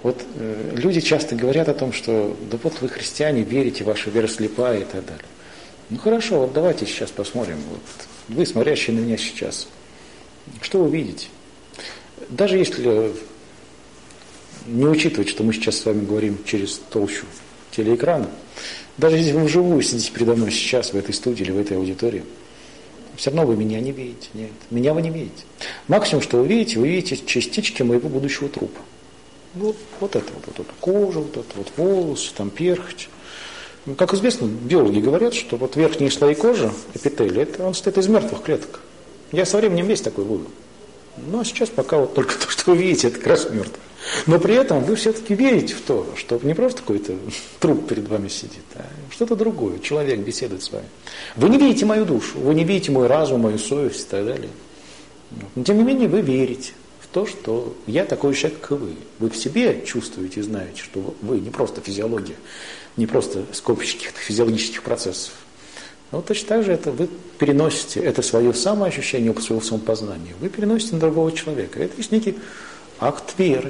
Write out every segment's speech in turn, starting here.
Вот люди часто говорят о том, что да вот вы христиане, верите, ваша вера слепая и так далее. Ну хорошо, вот давайте сейчас посмотрим. Вот вы, смотрящие на меня сейчас, что вы видите? Даже если не учитывать, что мы сейчас с вами говорим через толщу телеэкрана, даже если вы вживую сидите передо мной сейчас в этой студии или в этой аудитории, все равно вы меня не видите. Нет, меня вы не видите. Максимум, что вы видите частички моего будущего трупа. Вот это вот кожа, вот это вот волосы, там перхоть. Как известно, биологи говорят, что вот верхние слои кожи, эпителий, это он состоит из мертвых клеток. Я со временем весь такой буду. Но сейчас пока вот только то, что вы видите, это как раз мертвое. Но при этом вы все-таки верите в то, что не просто какой-то труп перед вами сидит, а что-то другое, человек беседует с вами. Вы не видите мою душу, вы не видите мой разум, мою совесть и так далее. Но тем не менее вы верите в то, что я такой же человек, как и вы. Вы в себе чувствуете и знаете, что вы не просто физиология, не просто скопище каких-то физиологических процессов. Но вот точно так же это вы переносите, это свое самоощущение, опыт своего самопознания, вы переносите на другого человека. Это есть некий акт веры.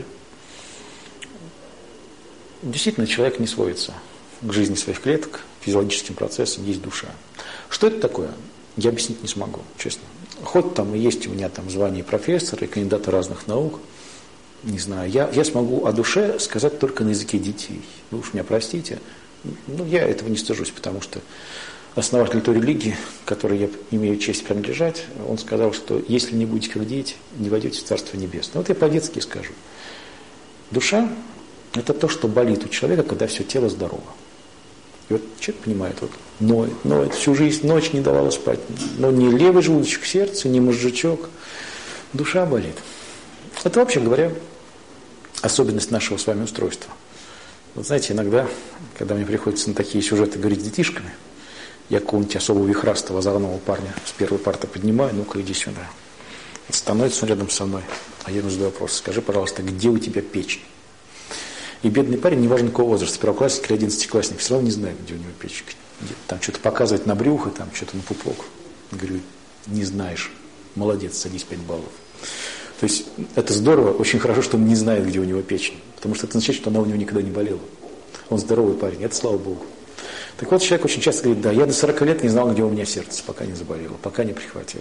Действительно, человек не сводится к жизни своих клеток, физиологическим процессам, есть душа. Что это такое? Я объяснить не смогу, честно. Хоть там и есть у меня там звание профессора и кандидата разных наук, не знаю, я смогу о душе сказать только на языке детей. Вы уж меня простите, но я этого не стыжусь, потому что основатель той религии, которой я имею честь принадлежать, он сказал, что если не будете как дети, не войдете в Царство Небесное. Вот я по-детски скажу. Душа – это то, что болит у человека, когда все тело здорово. И вот человек понимает, вот ноет, всю жизнь ночь не давала спать. Но ни левый желудочек сердца, ни мозжечок. Душа болит. Это, вообще говоря, особенность нашего с вами устройства. Вот знаете, иногда, когда мне приходится на такие сюжеты говорить с детишками, я какого-нибудь особого вихрастого озорного парня с первой парты поднимаю, ну-ка иди сюда. Становится он рядом со мной, а я ему задаю вопрос: скажи, пожалуйста, где у тебя печень? И бедный парень, неважно какого возраста, первоклассник или 11-классник, все равно не знает, где у него печень. Там что-то показывать на брюхо, там что-то на пупок. Говорю, не знаешь, молодец, садись 5 баллов. То есть это здорово, очень хорошо, что он не знает, где у него печень, потому что это означает, что она у него никогда не болела. Он здоровый парень, это слава Богу. Так вот, человек очень часто говорит, да, я до 40 лет не знал, где у меня сердце, пока не заболело, пока не прихватило.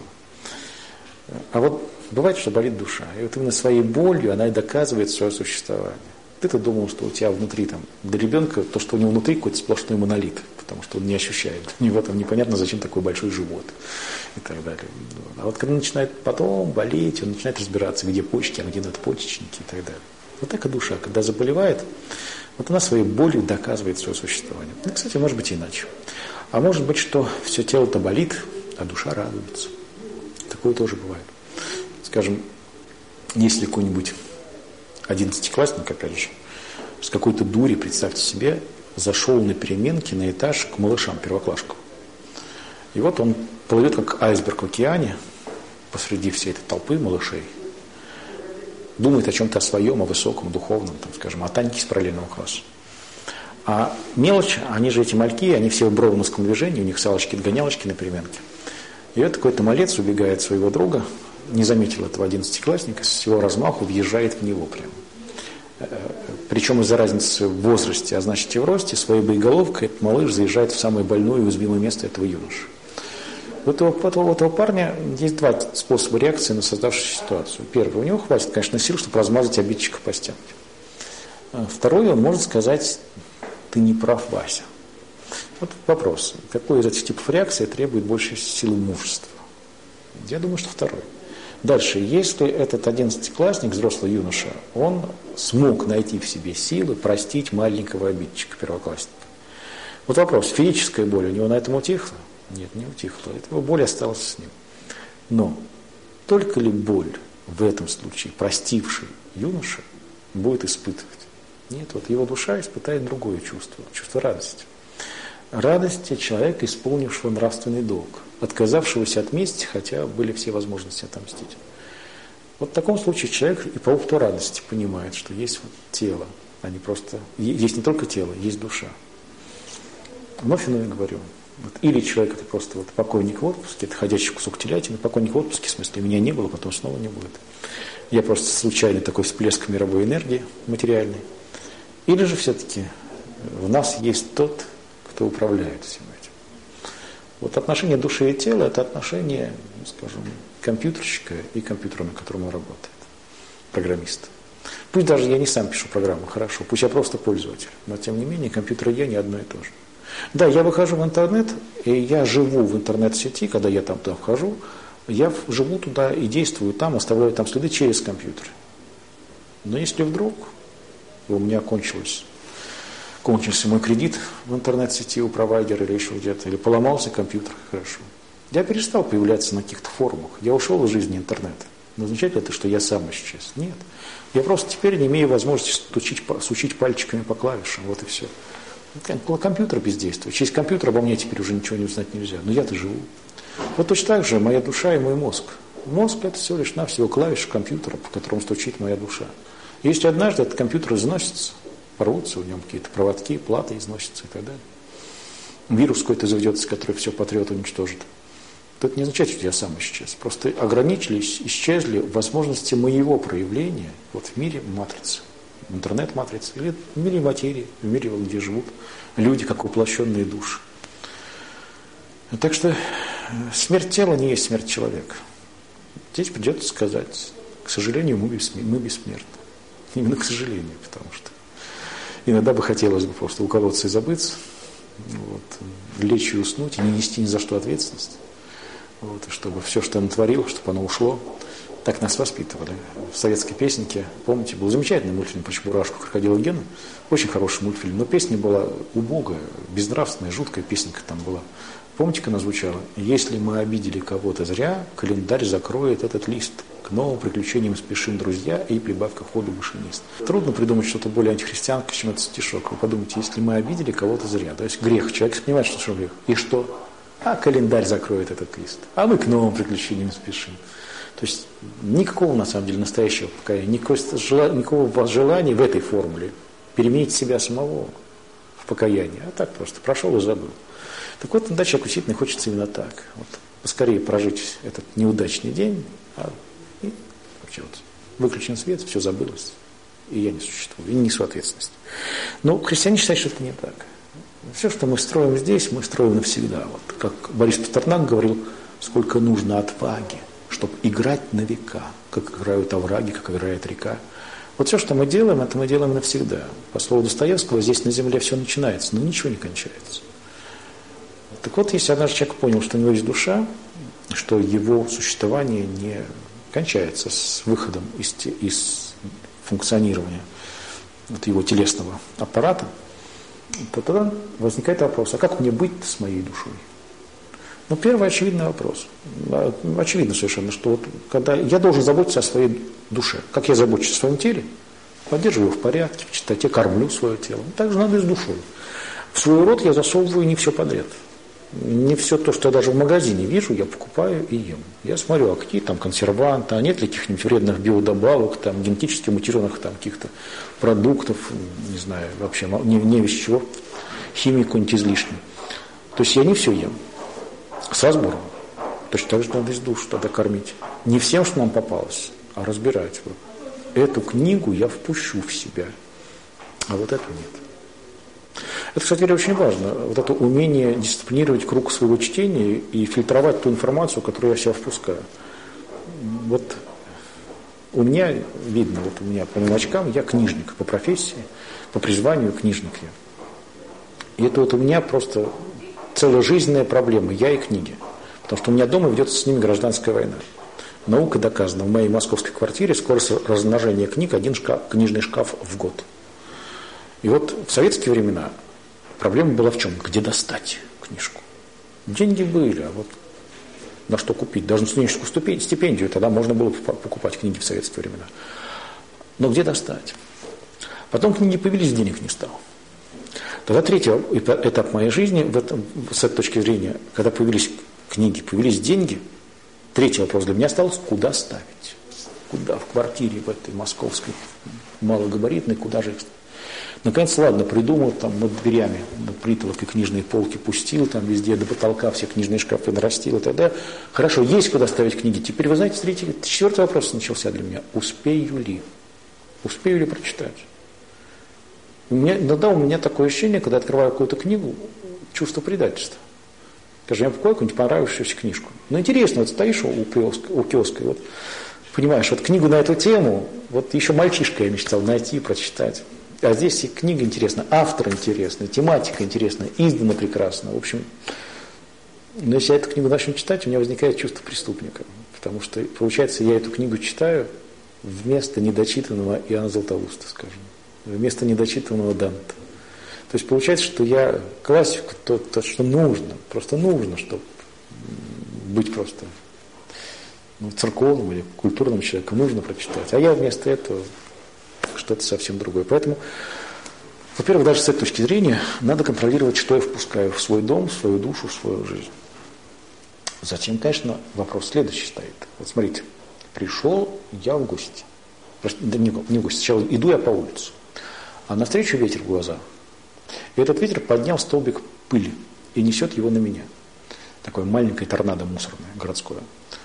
А вот бывает, что болит душа, и вот именно своей болью она и доказывает свое существование. Ты-то думал, что у тебя внутри, там, для ребенка, то, что у него внутри, какой-то сплошной монолит, потому что он не ощущает. У него там непонятно, зачем такой большой живот и так далее. А вот когда начинает потом болеть, он начинает разбираться, где почки, а где надпочечники и так далее. Вот так и душа, когда заболевает, вот она своей болью доказывает свое существование. Ну, кстати, может быть и иначе. А может быть, что все тело-то болит, а душа радуется. Такое тоже бывает. Скажем, если какой-нибудь 11-классник, опять же, с какой-то дури, представьте себе, зашел на переменке на этаж к малышам, первоклашкам. И вот он плывет, как айсберг в океане, посреди всей этой толпы малышей, думает о чем-то о своем, о высоком, духовном, там, скажем, о Таньке из параллельного класса. А мелочь, они же эти мальки, они все в броуновском движении, у них салочки-догонялочки на переменке. И вот какой-то малец убегает от своего друга, не заметил этого 11-классника, с всего размаху въезжает в него прямо. Причем из-за разницы в возрасте, а значит и в росте, своей боеголовкой этот малыш заезжает в самое больное и уязвимое место этого юноши. У этого парня есть два способа реакции на создавшуюся ситуацию. Первый, у него хватит, конечно, сил, чтобы размазать обидчика по стенке. Второй, он может сказать: ты не прав, Вася. Вот вопрос, какой из этих типов реакции требует больше силы мужества? Я думаю, что второй. Дальше, если этот 11-классник, взрослый юноша, он смог найти в себе силы простить маленького обидчика, первоклассника. Вот вопрос, физическая боль у него на этом утихла? Нет, не утихла. Его боль осталась с ним. Но только ли боль в этом случае простивший юноша будет испытывать? Нет, вот его душа испытает другое чувство, чувство радости. Радости человека, исполнившего нравственный долг, отказавшегося от мести, хотя были все возможности отомстить. Вот в таком случае человек и по опыту радости понимает, что есть вот тело, а не просто... Есть не только тело, есть душа. Вновь я говорю, вот, или человек это просто вот покойник в отпуске, это ходячий кусок телятины, покойник в отпуске, в смысле, меня не было, потом снова не будет. Я просто случайный такой всплеск мировой энергии материальной. Или же все-таки в нас есть тот, кто управляет всем этим. Вот отношение души и тела – это отношение, скажем, компьютерщика и компьютера, на котором он работает, программиста. Пусть даже я не сам пишу программу, хорошо, пусть я просто пользователь, но тем не менее компьютер и я не одно и то же. Да, я выхожу в интернет, и я живу в интернет-сети, когда я там туда вхожу, я живу туда и действую там, оставляю там следы через компьютер. Но если вдруг у меня кончился мой кредит в интернет-сети у провайдера или еще где-то, или поломался компьютер, хорошо. Я перестал появляться на каких-то форумах, я ушел из жизни интернета. Но означает ли это, что я сам исчез? Нет. Я просто теперь не имею возможности сучить пальчиками по клавишам, вот и все. Компьютер бездействует. Через компьютер обо мне теперь уже ничего не узнать нельзя. Но я-то живу. Вот точно так же моя душа и мой мозг. Мозг – это всего лишь навсего клавиша компьютера, по которому стучит моя душа. И если однажды этот компьютер износится, порвутся в нем какие-то проводки, платы износятся и так далее, вирус какой-то заведется, который все потрет, уничтожит, то это не означает, что я сам исчез. Просто ограничились, исчезли возможности моего проявления вот в мире матрицы, в интернет-матрице, или в мире материи, в мире, где живут люди, как воплощенные души. Так что смерть тела не есть смерть человека. Здесь придется сказать, к сожалению, мы бессмертны. Именно к сожалению, потому что иногда бы хотелось бы просто уколоться и забыться, вот, лечь и уснуть, и не нести ни за что ответственность. Вот, и чтобы все, что я натворил, чтобы оно ушло. Так нас воспитывали. В советской песенке, помните, был замечательный мультфильм про Чебурашку, Крокодила Гена. Очень хороший мультфильм, но песня была убогая, безнравственная, жуткая песенка там была. Помните, как она звучала? «Если мы обидели кого-то зря, календарь закроет этот лист. К новым приключениям спешим, друзья, и прибавка ходу машинист». Трудно придумать что-то более антихристианское, чем этот стишок. Вы подумайте, если мы обидели кого-то зря, то есть грех, человек понимает, что это грех. И что? А календарь закроет этот лист. А мы к новым приключениям спешим. То есть никакого, на самом деле, настоящего покаяния, никакого желания в этой формуле переменить себя самого в покаяние. А так просто прошел и забыл. Так вот, иногда человеку действительно хочется именно так. Вот, поскорее прожить этот неудачный день, и вообще вот, выключен свет, все забылось, и я не существую, и не несу ответственность. Но христиане считают, что это не так. Все, что мы строим здесь, мы строим навсегда. Вот, как Борис Пастернак говорил, сколько нужно отваги, чтобы играть на века, как играют овраги, как играет река. Вот все, что мы делаем, это мы делаем навсегда. По слову Достоевского, здесь на земле все начинается, но ничего не кончается. Так вот, если однажды человек понял, что у него есть душа, что его существование не кончается с выходом из функционирования вот его телесного аппарата, то тогда возникает вопрос, а как мне быть с моей душой? Ну, первый очевидный вопрос. Очевидно совершенно, что вот когда я должен заботиться о своей душе. Как я забочусь о своем теле? Поддерживаю его в порядке, в чистоте, кормлю свое тело. Так же надо и с душой. В свой рот я засовываю не все подряд. Не все то, что я даже в магазине вижу, я покупаю и ем. Я смотрю, а какие там консерванты, а нет ли каких-нибудь вредных биодобавок, там, генетически мутированных там, каких-то продуктов, не знаю, вообще не весь чего, химии какой-нибудь излишней. То есть я не все ем. С разбором. Точно так же надо из душ тогда кормить. Не всем, что нам попалось, а разбирать. Вот. Эту книгу я впущу в себя, а вот эту нет. Это, кстати говоря, очень важно. Вот это умение дисциплинировать круг своего чтения и фильтровать ту информацию, которую я в себя впускаю. Вот у меня видно, вот у меня по мелочкам, я книжник по профессии, по призванию книжник я. И это вот у меня просто целая жизненная проблема, я и книги. Потому что у меня дома ведется с ними гражданская война. Наука доказана. В моей московской квартире скорость размножения книг, один книжный шкаф в год. И вот в советские времена проблема была в чем? Где достать книжку? Деньги были, а вот на что купить? Даже на студенческую стипендию тогда можно было покупать книги в советские времена. Но где достать? Потом книги появились, денег не стало. Тогда третий этап моей жизни, с этой точки зрения, когда появились книги, появились деньги, третий вопрос для меня остался, куда ставить? Куда? В квартире в этой московской малогабаритной, куда же их ставить? Наконец, ладно, придумал, там над дверями, над притолокой книжные полки пустил, там везде до потолка все книжные шкафы нарастил, и тогда хорошо, есть куда ставить книги. Теперь, вы знаете, четвертый вопрос начался для меня. Успею ли прочитать? Иногда у меня такое ощущение, когда открываю какую-то книгу, чувство предательства. Скажем, я покупаю какую-нибудь понравившуюся книжку. Ну, интересно, вот стоишь у киоска, и вот понимаешь, вот книгу на эту тему, вот еще мальчишка я мечтал найти, прочитать. А здесь и книга интересна, автор интересный, тематика интересная, издана прекрасно. В общем, но если я эту книгу начну читать, у меня возникает чувство преступника. Потому что, получается, я эту книгу читаю вместо недочитанного Иоанна Златоуста, скажем. Вместо недочитанного Данте. То есть получается, что я классику, то, что нужно, просто нужно, чтобы быть просто церковным или культурным человеком, нужно прочитать. А я вместо этого что-то совсем другое. Поэтому, во-первых, даже с этой точки зрения, надо контролировать, что я впускаю в свой дом, в свою душу, в свою жизнь. Затем, конечно, вопрос следующий стоит. Вот смотрите, пришел я в гости. Да не в гости, сначала иду я по улице. А навстречу ветер в глаза. И этот ветер поднял столбик пыли и несет его на меня. Такое маленькое торнадо мусорное, городское.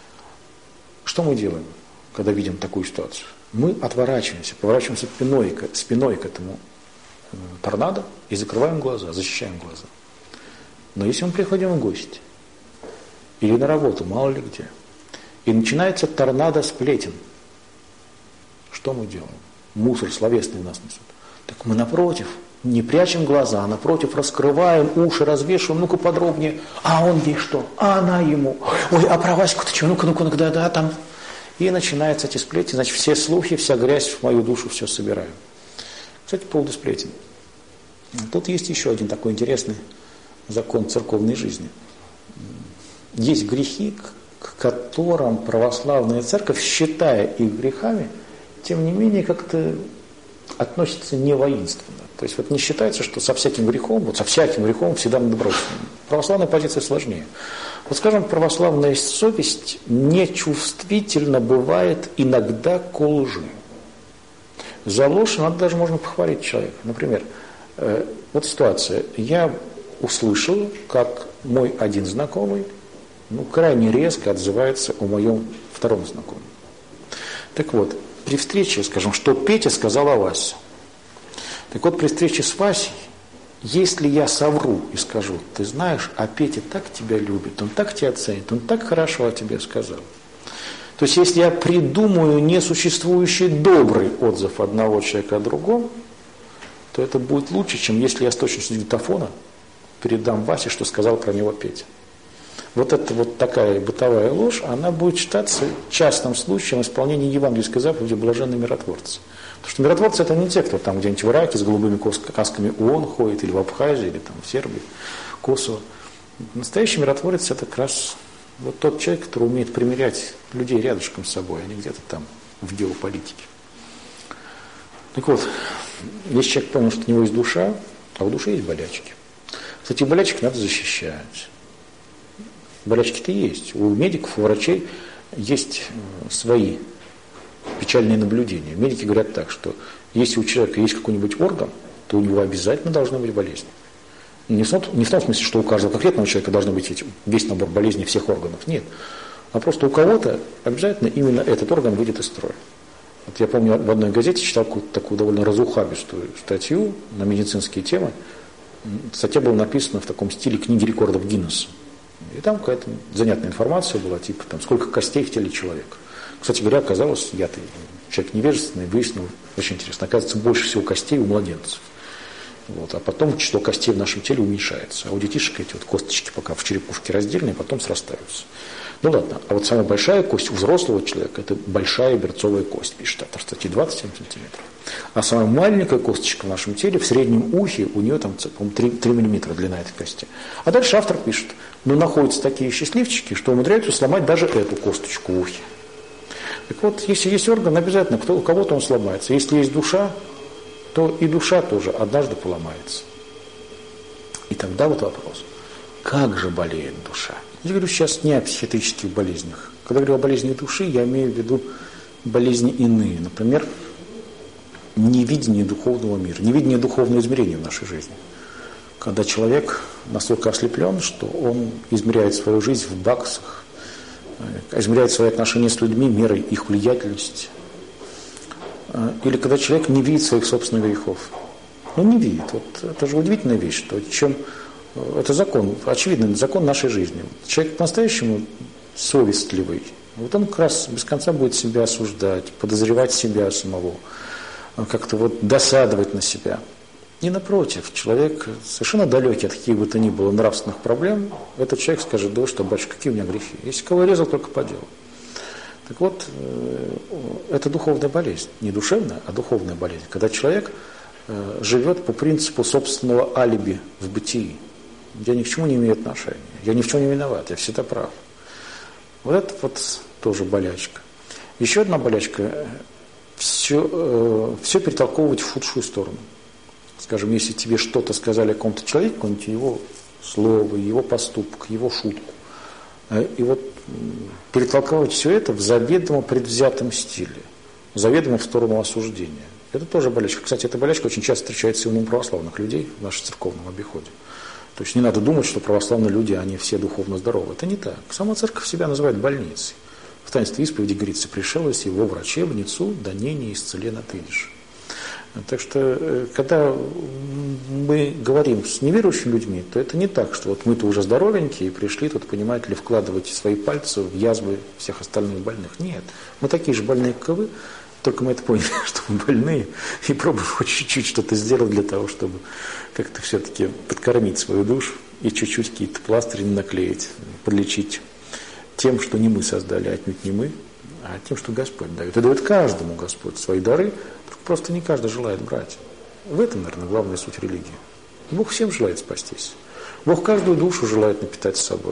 Что мы делаем, когда видим такую ситуацию? Мы отворачиваемся, поворачиваемся спиной к этому торнадо и закрываем глаза, защищаем глаза. Но если мы приходим в гости или на работу, мало ли где, и начинается торнадо сплетен, что мы делаем? Мусор словесный нас несет. Так мы напротив, не прячем глаза, а напротив раскрываем уши, развешиваем, ну-ка подробнее, а он ей что? А она ему? Ой, а про Ваську-то что? Ну-ка, да, там. И начинаются эти сплетни, значит, все слухи, вся грязь в мою душу все собираю. Кстати, по поводу сплетен. Тут есть еще один такой интересный закон церковной жизни. Есть грехи, к которым православная церковь, считая их грехами, тем не менее как-то относится не воинственно. То есть вот не считается, что со всяким грехом всегда надо бороться. Православная позиция сложнее. Вот скажем, православная совесть нечувствительно бывает иногда к лжи. За ложь надо даже можно похвалить человека. Например, вот ситуация. Я услышал, как мой один знакомый крайне резко отзывается о моем втором знакомом. Так вот, при встрече, скажем, что Петя сказал о Васе. Так вот, при встрече с Васей, если я совру и скажу, ты знаешь, а Петя так тебя любит, он так тебя ценит, он так хорошо о тебе сказал. То есть, если я придумаю несуществующий добрый отзыв одного человека о другом, то это будет лучше, чем если я с точностью диктофона передам Васе, что сказал про него Петя. Вот эта вот такая бытовая ложь, она будет считаться частным случаем исполнения евангельской заповеди блаженные миротворцы. Потому что миротворцы это не те, кто там где-нибудь в Ираке с голубыми касками ООН ходит, или в Абхазии, или там в Сербии, Косово. Настоящий миротворец это как раз вот тот человек, который умеет примирять людей рядышком с собой, а не где-то там в геополитике. Так вот, если человек понял, что у него есть душа, а в душе есть болячки. Кстати, болячек надо защищать. Болячки-то есть. У медиков, у врачей есть свои печальные наблюдения. Медики говорят так, что если у человека есть какой-нибудь орган, то у него обязательно должна быть болезнь. Не в том смысле, что у каждого конкретного человека должны быть весь набор болезней всех органов. Нет. А просто у кого-то обязательно именно этот орган выйдет из строя. Вот я помню, в одной газете читал какую-то такую довольно разухабистую статью на медицинские темы. Статья была написана в таком стиле книги рекордов Гиннесса. И там какая-то занятная информация была, типа там, сколько костей в теле человека. Кстати говоря, оказалось, я-то человек невежественный, выяснил, очень интересно, оказывается, больше всего костей у младенцев. Вот, а потом число костей в нашем теле уменьшается. А у детишек эти вот косточки пока в черепушке раздельные, потом срастаются. Ну ладно, а вот самая большая кость у взрослого человека – это большая берцовая кость, пишет автор статьи, 27 сантиметров. А самая маленькая косточка в нашем теле, в среднем ухе, у нее там, по-моему, 3 мм длина этой кости. А дальше автор пишет, находятся такие счастливчики, что умудряются сломать даже эту косточку в ухе. Так вот, если есть орган, обязательно у кого-то он сломается. Если есть душа, то и душа тоже однажды поломается. И тогда вот вопрос, как же болеет душа? Я говорю сейчас не о психиатрических болезнях. Когда говорю о болезни души, я имею в виду болезни иные. Например, невидение духовного мира, невидение духовного измерения в нашей жизни. Когда человек настолько ослеплен, что он измеряет свою жизнь в баксах, измеряет свои отношения с людьми мерой их влиятельности. Или когда человек не видит своих собственных грехов. но не видит. Вот это же удивительная вещь, что чем это закон, очевидный закон нашей жизни. Человек по-настоящему совестливый, вот он как раз без конца будет себя осуждать, подозревать себя самого, как-то вот досадовать на себя. И напротив, человек совершенно далекий от каких бы то ни было нравственных проблем, этот человек скажет: да что, батюшка, какие у меня грехи? Если кого резал, только по делу. Так вот, это духовная болезнь, не душевная, а духовная болезнь, когда человек живет по принципу собственного алиби в бытии. Я ни к чему не имею отношения, я ни в чем не виноват, я всегда прав. Вот это вот тоже болячка. Еще одна болячка – все перетолковывать в худшую сторону. Скажем, если тебе что-то сказали о каком-то человеке, какое-нибудь его слово, его поступок, его шутку, и вот перетолковывать все это в заведомо предвзятом стиле, заведомо в сторону осуждения. Это тоже болячка. Кстати, эта болячка очень часто встречается и у православных людей в нашем церковном обиходе. То есть не надо думать, что православные люди, они все духовно здоровы. Это не так. Сама церковь себя называет больницей. В таинстве исповеди говорится: пришелось его врачебницу, да не исцелен отыдешь. Так что, когда мы говорим с неверующими людьми, то это не так, что вот мы-то уже здоровенькие и пришли тут, понимаете ли, вкладывать свои пальцы в язвы всех остальных больных. Нет, мы такие же больные, как и вы, только мы это поняли, что мы больные, и пробуем хоть чуть-чуть что-то сделать для того, чтобы как-то все-таки подкормить свою душу и чуть-чуть какие-то пластыри наклеить, подлечить тем, что не мы создали, отнюдь не мы, а тем, что Господь дает. И дает каждому Господь свои дары, просто не каждый желает брать. В этом, наверное, главная суть религии. Бог всем желает спастись. Бог каждую душу желает напитать собой.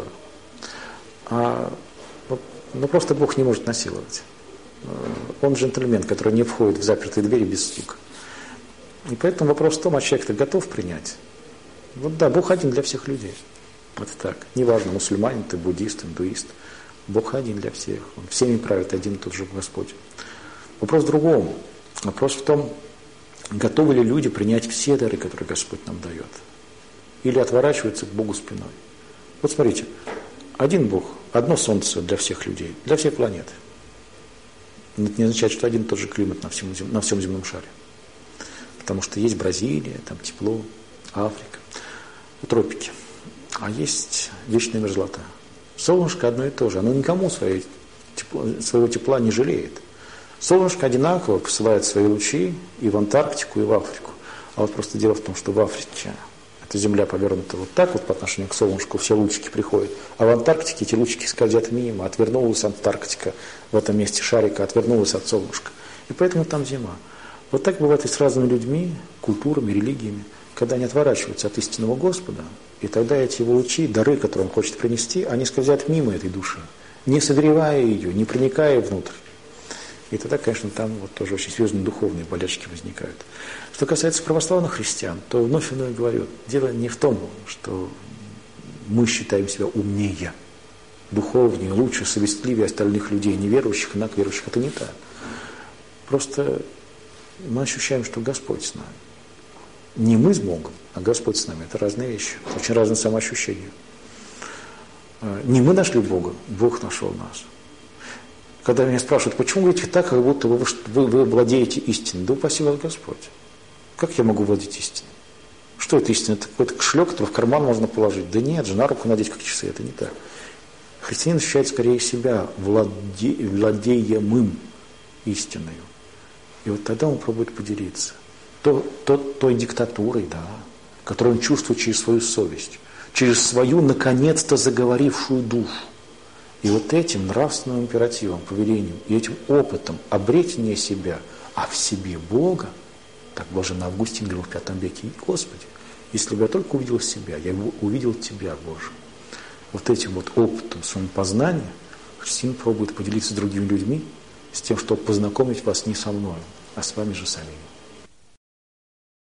Но просто Бог не может насиловать. Он джентльмен, который не входит в запертые двери без стука. И поэтому вопрос в том, а человек-то готов принять. Вот да, Бог один для всех людей. Это так. Неважно, мусульманин ты, буддист, индуист. Бог один для всех. Он всеми правит один и тот же Господь. Вопрос в другом. Вопрос в том, готовы ли люди принять все дары, которые Господь нам дает. Или отворачиваются к Богу спиной. Вот смотрите, один Бог, одно солнце для всех людей, для всей планеты. Но это не означает, что один и тот же климат на всем земном шаре. Потому что есть Бразилия, там тепло, Африка, тропики. А есть вечная мерзлота. Солнышко одно и то же. Оно никому своего тепла не жалеет. Солнышко одинаково посылает свои лучи и в Антарктику, и в Африку. А вот просто дело в том, что в Африке эта земля повернута вот так вот по отношению к солнышку, все лучики приходят. А в Антарктике эти лучики скользят мимо. Отвернулась Антарктика в этом месте шарика, отвернулась от солнышка. И поэтому там зима. Вот так бывает и с разными людьми, культурами, религиями, когда они отворачиваются от истинного Господа, и тогда эти его лучи, дары, которые он хочет принести, они скользят мимо этой души, не согревая ее, не проникая внутрь. И тогда, конечно, там вот тоже очень серьезные духовные болячки возникают. Что касается православных христиан, то вновь говорю, дело не в том, что мы считаем себя умнее, духовнее, лучше, совестливее остальных людей, неверующих, инаковерующих. Это не так. Просто мы ощущаем, что Господь с нами. Не мы с Богом, а Господь с нами. Это разные вещи, очень разные самоощущения. Не мы нашли Бога, Бог нашел нас. Когда меня спрашивают, почему вы говорите так, как будто вы владеете истиной? Да упаси вас Господь. Как я могу владеть истиной? Что это истина? Это какой-то кошелек, который в карман можно положить? Да нет же, на руку надеть как часы, это не так. Христианин ощущает скорее себя владеемым истиной. И вот тогда он пробует поделиться. Той диктатурой, да, которую он чувствует через свою совесть, через свою, наконец-то, заговорившую душу. И вот этим нравственным императивом, повелением и этим опытом обретения себя, а в себе Бога, так блаженный Августин говорил в V веке: Господи, если бы я только увидел себя, я бы увидел Тебя, Боже. Вот этим вот опытом самопознания христианин пробует поделиться с другими людьми, с тем, чтобы познакомить вас не со мной, а с вами же самими.